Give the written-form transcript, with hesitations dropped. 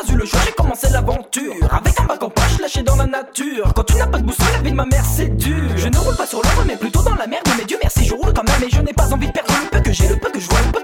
eu le choix, j'ai commencé l'aventure avec un bac en poche lâché dans la nature. Quand tu n'as pas de boussole, la vie de ma mère c'est dur. Je ne roule pas sur l'ombre mais plutôt dans la merde. Mais Dieu merci je roule quand même et je n'ai pas envie de perdre le peu que j'ai, le peu que je vois.